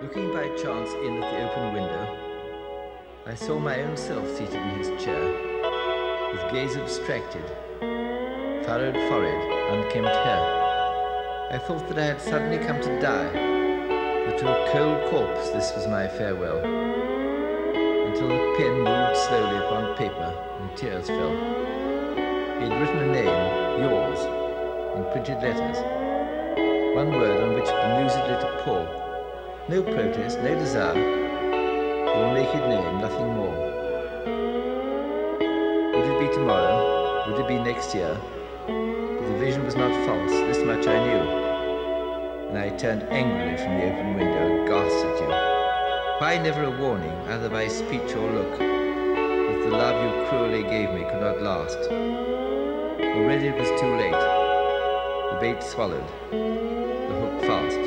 Looking by chance in at the open window, I saw my own self seated in his chair, with gaze abstracted, furrowed forehead, unkempt hair. I thought that I had suddenly come to die, that to a cold corpse this was my farewell, until the pen moved slowly upon paper and tears fell. He had written a name, yours, in printed letters, one word on which bemused let it pour. No protest, no desire, your naked name, nothing more. Would it be tomorrow? Would it be next year? But the vision was not false, this much I knew. And I turned angrily from the open window, aghast at you. Why never a warning, either by speech or look, that the love you cruelly gave me could not last? Already it was too late. The bait swallowed, the hook fast.